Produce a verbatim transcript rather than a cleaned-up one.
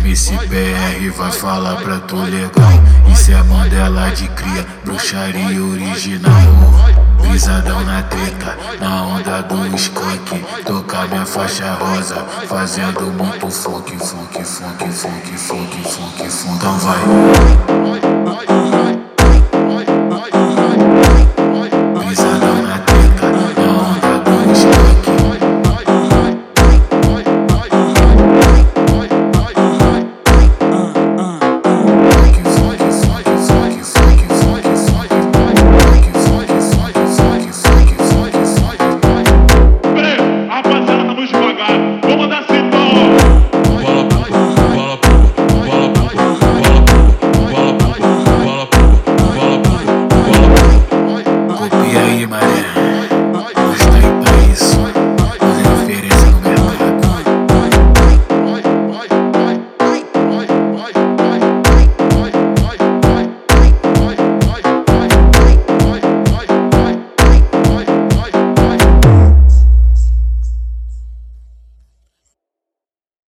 M C B R vai falar pra tu legal. Isso é Mandela de cria, bruxaria original. Brisadão na treta, na onda do skunk. Tocar minha faixa rosa, fazendo muito funk, funk, funk, funk, funk, funk, funk. Então vai.